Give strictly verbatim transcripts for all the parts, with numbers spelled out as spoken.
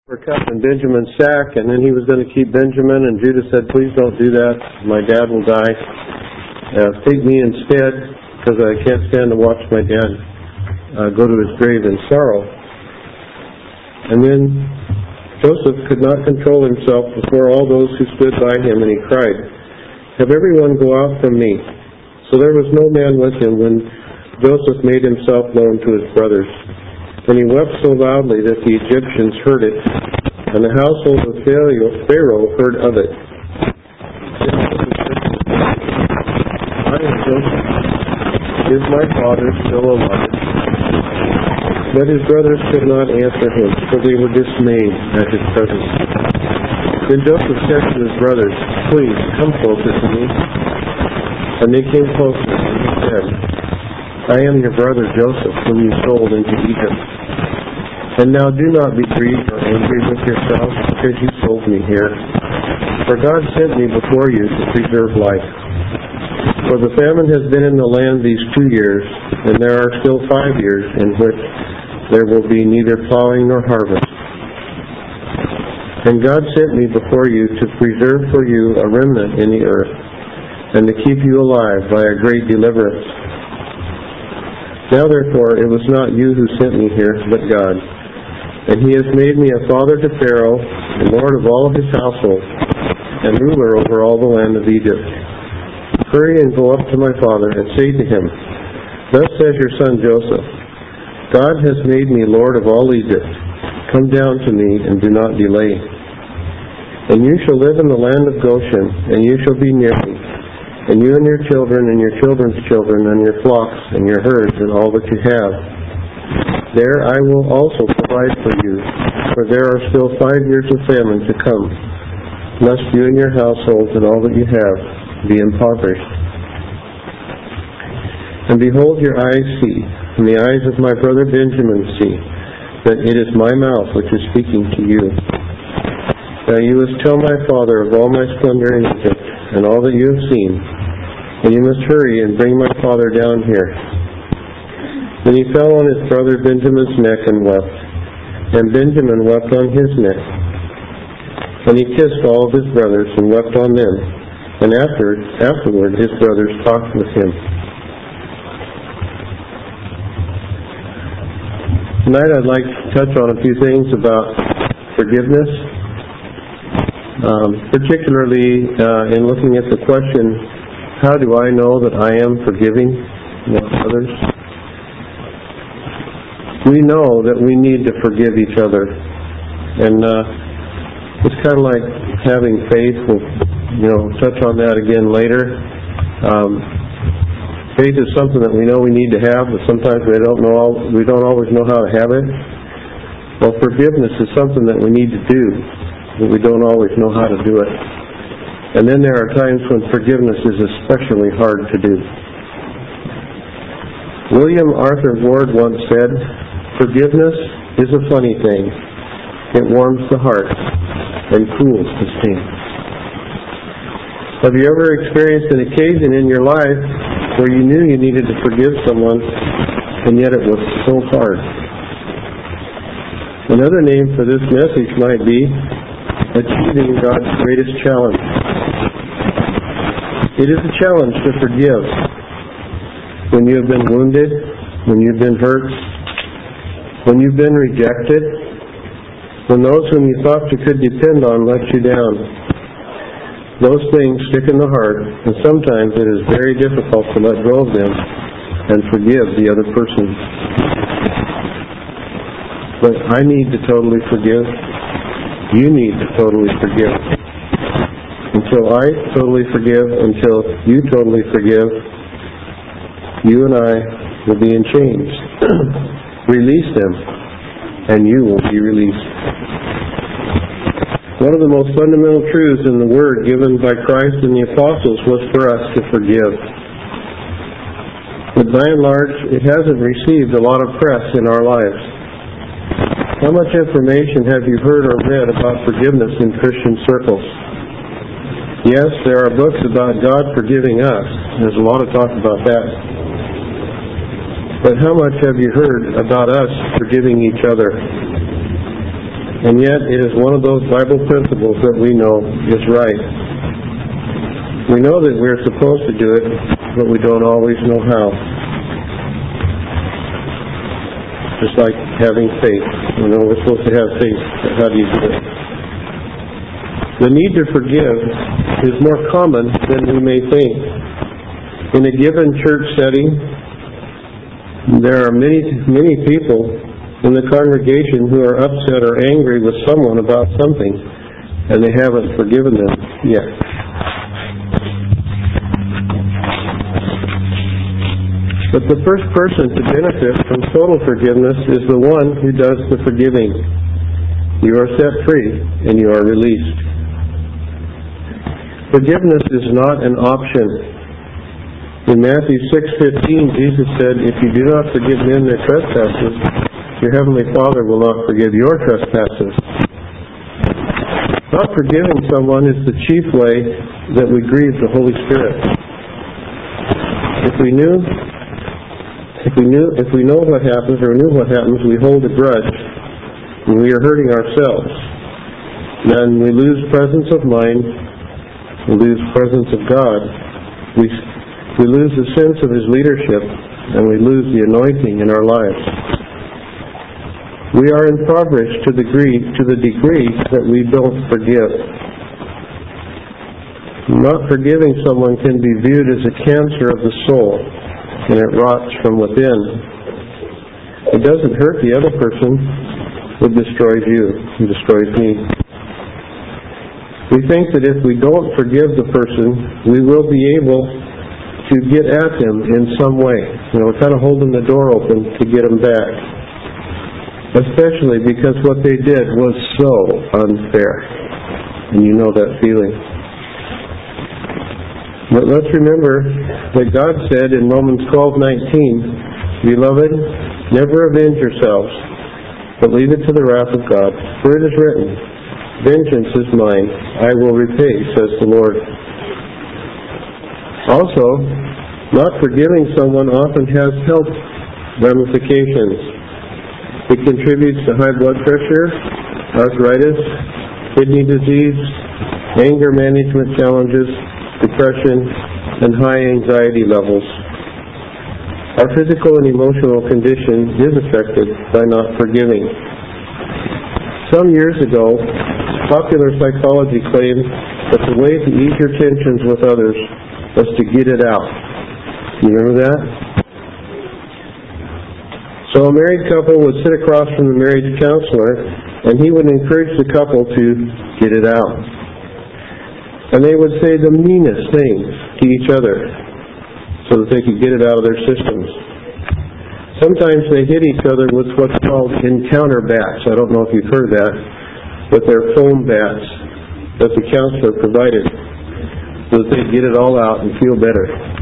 were cut in Benjamin's sack, and then he was going to keep Benjamin, and Judah said, please don't do that, my dad will die. Uh, take me instead, because I can't stand to watch my dad uh, go to his grave in sorrow. And then Joseph could not control himself before all those who stood by him, and he cried, have everyone go out from me. So there was no man with him when Joseph made himself known to his brothers. And he wept so loudly that the Egyptians heard it, and the household of Pharaoh heard of it. I am Joseph. Is my father still alive? But his brothers could not answer him, for they were dismayed at his presence. Then Joseph said to his brothers, please, come closer to me. And they came closer, and he said, I am your brother Joseph, whom you sold into Egypt. And now do not be grieved or angry with yourselves, because you sold me here. For God sent me before you to preserve life. For the famine has been in the land these two years, and there are still five years in which there will be neither plowing nor harvest. And God sent me before you to preserve for you a remnant in the earth, and to keep you alive by a great deliverance. Now therefore it was not you who sent me here, but God. And he has made me a father to Pharaoh, and lord of all of his household, and ruler over all the land of Egypt. Hurry and go up to my father, and say to him, thus says your son Joseph, God has made me lord of all Egypt. Come down to me, and do not delay. And you shall live in the land of Goshen, and you shall be near me, and you and your children and your children's children and your flocks and your herds and all that you have. There I will also provide for you, for there are still five years of famine to come, lest you and your households and all that you have be impoverished. And behold, your eyes see, and the eyes of my brother Benjamin see, that it is my mouth which is speaking to you. Now you must tell my father of all my splendor in Egypt, and all that you have seen, and you must hurry and bring my father down here. Then he fell on his brother Benjamin's neck and wept, and Benjamin wept on his neck. And he kissed all of his brothers and wept on them, and after, afterward his brothers talked with him. Tonight I'd like to touch on a few things about forgiveness. Um, particularly uh, in looking at the question, how do I know that I am forgiving others? We know that we need to forgive each other. And uh, it's kind of like having faith. We'll you know, touch on that again later. Um, faith is something that we know we need to have, but sometimes we don't know all, we don't always know how to have it. Well, forgiveness is something that we need to do, but we don't always know how to do it. And then there are times when forgiveness is especially hard to do. William Arthur Ward once said, forgiveness is a funny thing. It warms the heart and cools the sting. Have you ever experienced an occasion in your life where you knew you needed to forgive someone, and yet it was so hard? Another name for this message might be achieving God's greatest challenge. It is a challenge to forgive when you have been wounded, when you've been hurt, when you've been rejected, when those whom you thought you could depend on let you down. Those things stick in the heart, and sometimes it is very difficult to let go of them and forgive the other person. But I need to totally forgive. You need to totally forgive. Until I totally forgive, until you totally forgive, you and I will be in chains. Release them, and you will be released. One of the most fundamental truths in the Word given by Christ and the Apostles was for us to forgive. But by and large, it hasn't received a lot of press in our lives. How much information have you heard or read about forgiveness in Christian circles? Yes, there are books about God forgiving us. There's a lot of talk about that. But how much have you heard about us forgiving each other? And yet it is one of those Bible principles that we know is right. We know that we're supposed to do it, but we don't always know how. Just like having faith. You know, we're supposed to have faith, but how do you do it? The need to forgive is more common than we may think. In a given church setting, there are many, many people in the congregation who are upset or angry with someone about something, and they haven't forgiven them yet. But the first person to benefit from total forgiveness is the one who does the forgiving. You are set free and you are released. Forgiveness is not an option. In Matthew six fifteen, Jesus said, "If you do not forgive men their trespasses, your heavenly Father will not forgive your trespasses." Not forgiving someone is the chief way that we grieve the Holy Spirit. If we knew If we knew, if we know what happens or knew what happens, we hold a grudge and we are hurting ourselves. Then we lose presence of mind, we lose presence of God, we, we lose the sense of His leadership, and we lose the anointing in our lives. We are impoverished to the degree, to the degree that we don't forgive. Not forgiving someone can be viewed as a cancer of the soul, and it rots from within. It doesn't hurt the other person, it destroys you, it destroys me. We think that if we don't forgive the person, we will be able to get at them in some way. You know, we're kind of holding the door open to get them back. Especially because what they did was so unfair. And you know that feeling. But let's remember that God said in Romans twelve nineteen, "Beloved, never avenge yourselves, but leave it to the wrath of God. For it is written, Vengeance is mine, I will repay, says the Lord." Also, not forgiving someone often has health ramifications. It contributes to high blood pressure, arthritis, kidney disease, anger management challenges, depression, and high anxiety levels. Our physical and emotional condition is affected by not forgiving. Some years ago, popular psychology claimed that the way to ease your tensions with others was to get it out. You remember that? So a married couple would sit across from the marriage counselor, and he would encourage the couple to get it out. And they would say the meanest things to each other so that they could get it out of their systems. Sometimes they hit each other with what's called encounter bats. I don't know if you've heard that, but they're foam bats that the counselor provided so that they'd get it all out and feel better.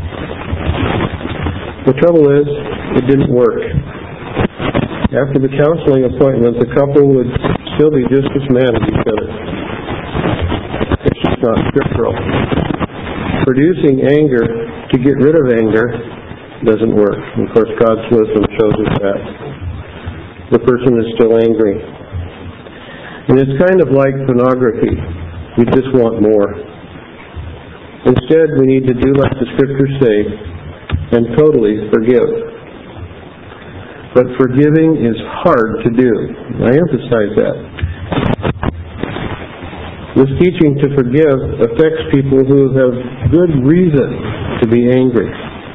The trouble is, it didn't work. After the counseling appointment, the couple would still be just as mad at each other. It's just not scriptural. Producing anger to get rid of anger doesn't work. And of course, God's wisdom shows us that. The person is still angry. And it's kind of like pornography. We just want more. Instead, we need to do like the Scriptures say and totally forgive. But forgiving is hard to do. I emphasize that. This teaching to forgive affects people who have good reason to be angry.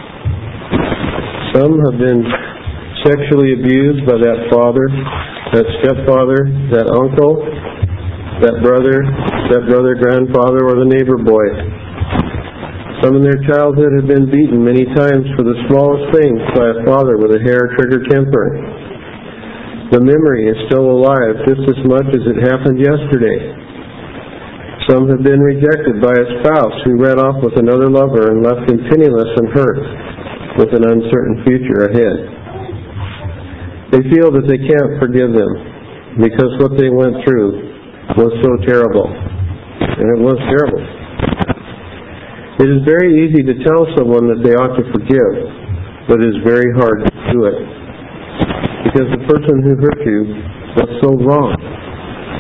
Some have been sexually abused by that father, that stepfather, that uncle, that brother, stepbrother, grandfather, or the neighbor boy. Some in their childhood have been beaten many times for the smallest things by a father with a hair-trigger temper. The memory is still alive just as much as it happened yesterday. Some have been rejected by a spouse who ran off with another lover and left them penniless and hurt with an uncertain future ahead. They feel that they can't forgive them because what they went through was so terrible. And it was terrible. It is very easy to tell someone that they ought to forgive, but it is very hard to do it because the person who hurt you was so wrong.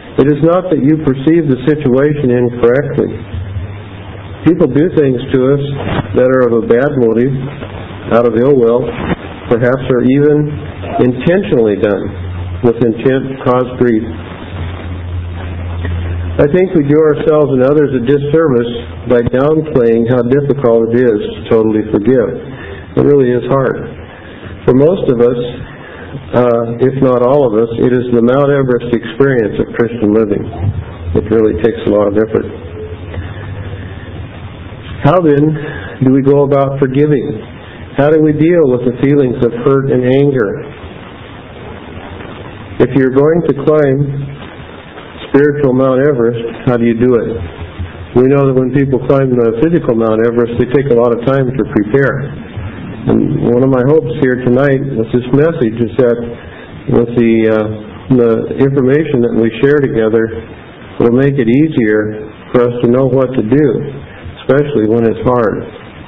It is not that you perceive the situation incorrectly. People do things to us that are of a bad motive, out of ill will, perhaps are even intentionally done with intent to cause grief. I think we do ourselves and others a disservice by downplaying how difficult it is to totally forgive. It really is hard. For most of us, uh, if not all of us, it is the Mount Everest experience of Christian living. It really takes a lot of effort. How then do we go about forgiving? How do we deal with the feelings of hurt and anger? If you're going to climb spiritual Mount Everest, how do you do it? We know that when people climb the physical Mount Everest, they take a lot of time to prepare. And one of my hopes here tonight with this message is that with the, uh, the information that we share together, it'll make it easier for us to know what to do, especially when it's hard.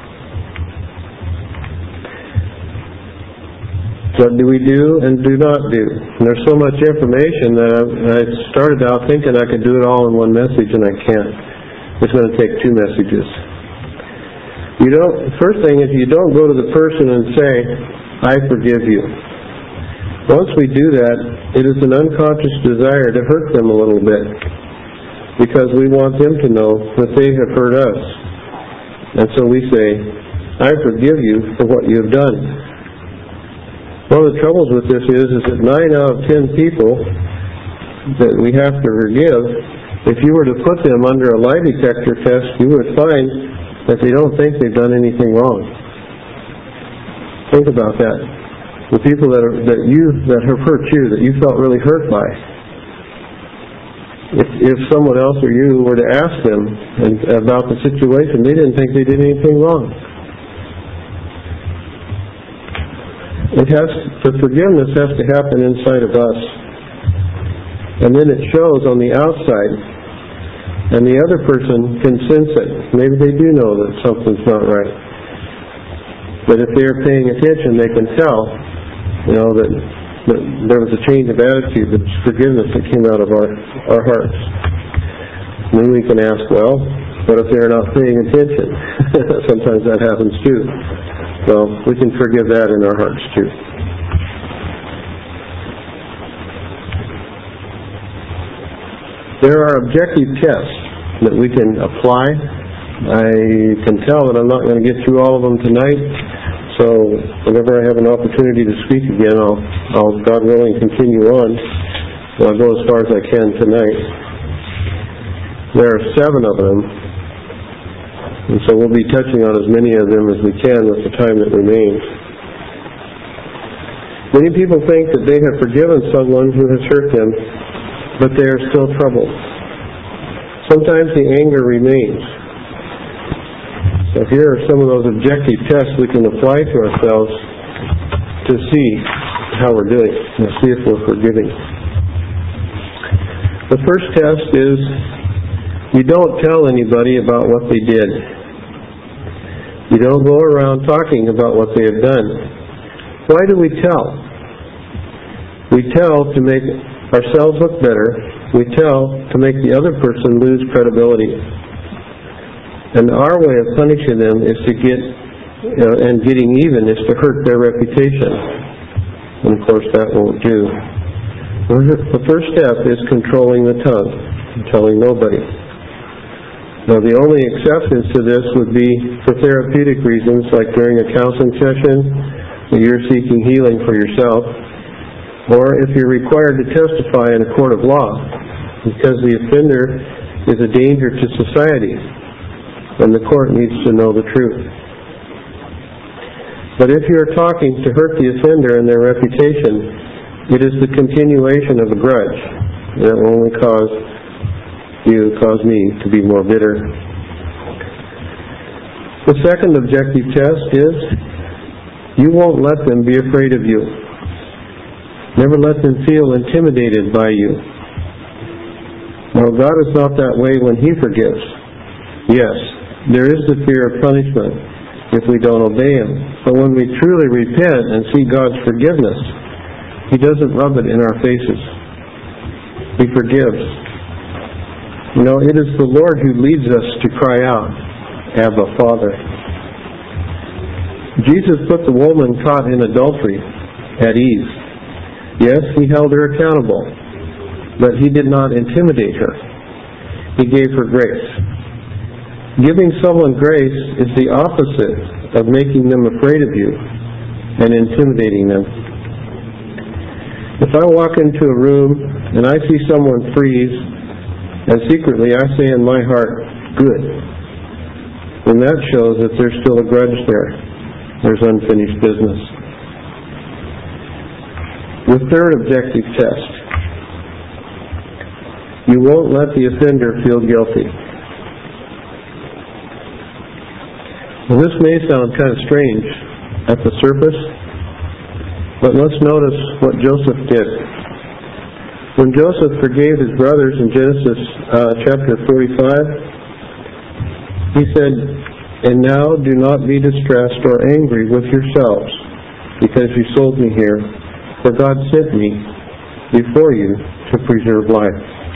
What do we do and do not do? And there's so much information that I, I started out thinking I could do it all in one message, and I can't. It's going to take two messages. You don't. First thing is you don't go to the person and say, "I forgive you." Once we do that, it is an unconscious desire to hurt them a little bit, because we want them to know that they have hurt us. And so we say, "I forgive you for what you have done." One of the troubles with this is, is that nine out of ten people that we have to forgive, if you were to put them under a lie detector test, you would find that they don't think they've done anything wrong. Think about that. The people that are, that you that have hurt you, that you felt really hurt by. If if someone else or you were to ask them and, about the situation, they didn't think they did anything wrong. It has, the forgiveness has to happen inside of us. And then it shows on the outside. And the other person can sense it. Maybe they do know that something's not right. But if they're paying attention, they can tell, you know, that, that there was a change of attitude, that forgiveness that came out of our, our hearts. And then we can ask, well, what if they're not paying attention? Sometimes that happens too. So we can forgive that in our hearts too. There are objective tests that we can apply. I can tell that I'm not going to get through all of them tonight, so whenever I have an opportunity to speak again, I'll, I'll God willing, continue on. I'll go as far as I can tonight. There are seven of them, and so we'll be touching on as many of them as we can with the time that remains. Many people think that they have forgiven someone who has hurt them, but they are still troubled. Sometimes the anger remains. So here are some of those objective tests we can apply to ourselves to see how we're doing, and see if we're forgiving. The first test is you don't tell anybody about what they did. You don't go around talking about what they have done. Why do we tell? We tell to make ourselves look better. We tell to make the other person lose credibility. And our way of punishing them is to get, you know, and getting even is to hurt their reputation. And of course that won't do. The first step is controlling the tongue, telling nobody. Now the only exceptions to this would be for therapeutic reasons, like during a counseling session, where you're seeking healing for yourself, or if you're required to testify in a court of law, because the offender is a danger to society, and the court needs to know the truth. But if you're talking to hurt the offender and their reputation, it is the continuation of a grudge that will only cause you, cause me to be more bitter. The second objective test is you won't let them be afraid of you. Never let them feel intimidated by you. Now, God is not that way when He forgives. Yes, there is the fear of punishment if we don't obey Him. But when we truly repent and see God's forgiveness, He doesn't rub it in our faces. He forgives. You know, it is the Lord who leads us to cry out, Abba, Father. Jesus put the woman caught in adultery at ease. Yes, he held her accountable, but he did not intimidate her. He gave her grace. Giving someone grace is the opposite of making them afraid of you and intimidating them. If I walk into a room and I see someone freeze, and secretly I say in my heart, good, then that shows that there's still a grudge there. There's unfinished business. The third objective test. You won't let the offender feel guilty. Well, this may sound kind of strange at the surface, but let's notice what Joseph did. When Joseph forgave his brothers in Genesis uh, chapter forty-five, he said, "And now do not be distressed or angry with yourselves, because you sold me here, for God sent me before you to preserve life."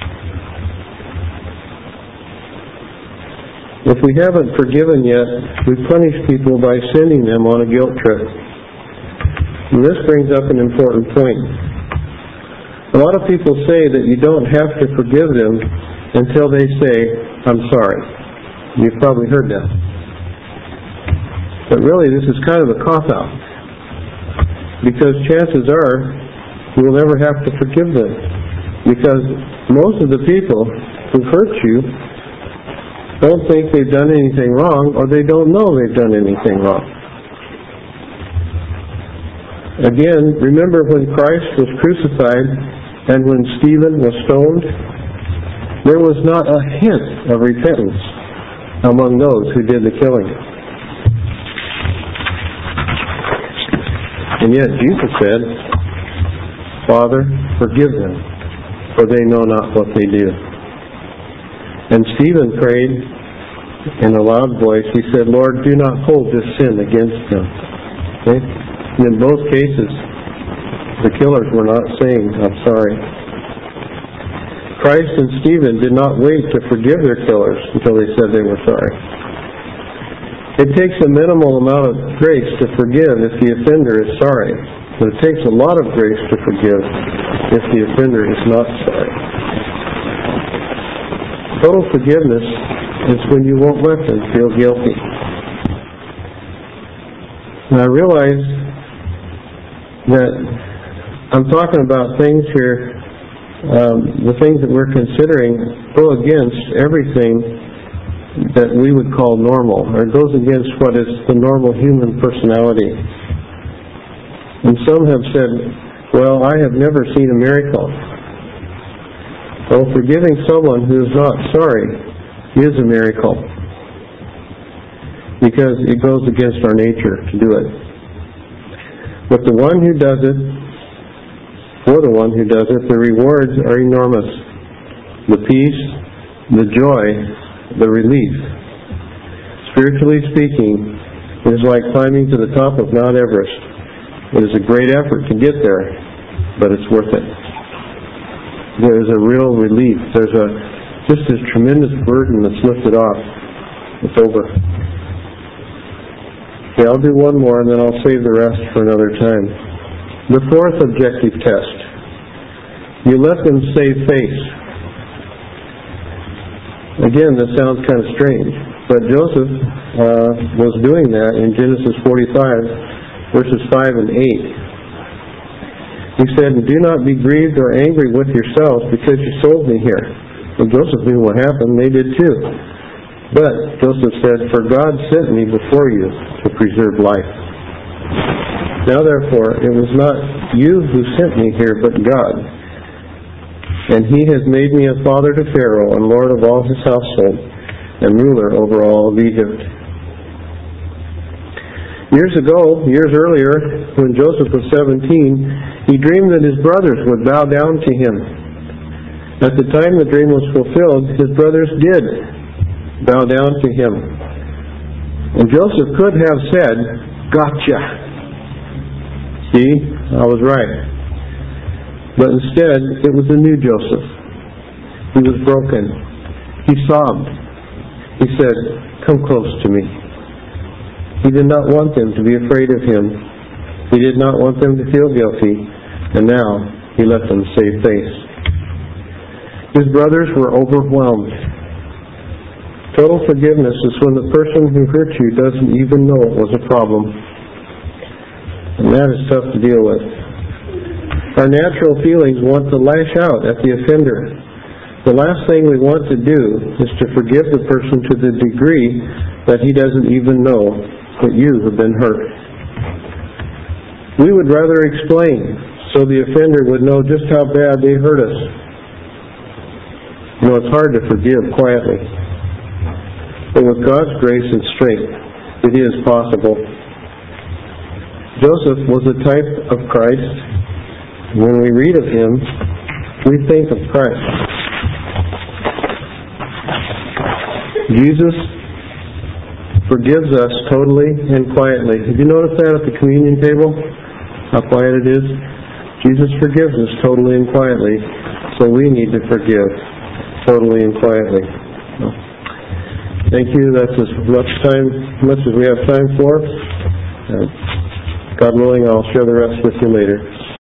If we haven't forgiven yet, we punish people by sending them on a guilt trip. And this brings up an important point. A lot of people say that you don't have to forgive them until they say, "I'm sorry." You've probably heard that. But really, this is kind of a cop-out, because chances are you will never have to forgive them, because most of the people who hurt you don't think they've done anything wrong, or they don't know they've done anything wrong. Again, remember when Christ was crucified and when Stephen was stoned? There was not a hint of repentance among those who did the killing. And yet Jesus said, "Father, forgive them, for they know not what they do." And Stephen prayed in a loud voice. He said, "Lord, do not hold this sin against them." Okay? And in both cases, the killers were not saying, "I'm sorry." Christ and Stephen did not wait to forgive their killers until they said they were sorry. It takes a minimal amount of grace to forgive if the offender is sorry, but it takes a lot of grace to forgive if the offender is not sorry. Total forgiveness is when you won't let them feel guilty. And I realize that I'm talking about things here, um, the things that we're considering go against everything that we would call normal, or it goes against what is the normal human personality. And some have said, "Well, I have never seen a miracle." Well, forgiving someone who is not sorry is a miracle, because it goes against our nature to do it. But the one who does it, for the one who does it, the rewards are enormous. The peace, the joy, the relief. Spiritually speaking, it is like climbing to the top of Mount Everest. It is a great effort to get there, but it's worth it. There is a real relief. There's a just this tremendous burden that's lifted off. It's over. Okay, I'll do one more and then I'll save the rest for another time. The fourth objective test. You let them save face. Again, this sounds kind of strange, but Joseph uh, was doing that in Genesis forty-five, verses five and eight. He said, "Do not be grieved or angry with yourselves because you sold me here." Well, Joseph knew what happened. They did too. But Joseph said, "For God sent me before you to preserve life. Now therefore, it was not you who sent me here, but God. And he has made me a father to Pharaoh and lord of all his household and ruler over all of Egypt." Years ago, years earlier, when Joseph was seventeen, he dreamed that his brothers would bow down to him. At the time the dream was fulfilled, his brothers did bow down to him. And Joseph could have said, "Gotcha. See, I was right." But instead, it was a new Joseph. He was broken. He sobbed. He said, "Come close to me." He did not want them to be afraid of him. He did not want them to feel guilty, and now he let them save face. His brothers were overwhelmed. Total forgiveness is when the person who hurt you doesn't even know it was a problem. And that is tough to deal with. Our natural feelings want to lash out at the offender. The last thing we want to do is to forgive the person to the degree that he doesn't even know that you have been hurt. We would rather explain so the offender would know just how bad they hurt us. You know, it's hard to forgive quietly. But with God's grace and strength, it is possible. Joseph was a type of Christ. When we read of him, we think of Christ. Jesus forgives us totally and quietly. Did you notice that at the communion table? How quiet it is? Jesus forgives us totally and quietly, so we need to forgive totally and quietly. Thank you. That's as much time, much as we have time for. Uh, God willing, I'll share the rest with you later.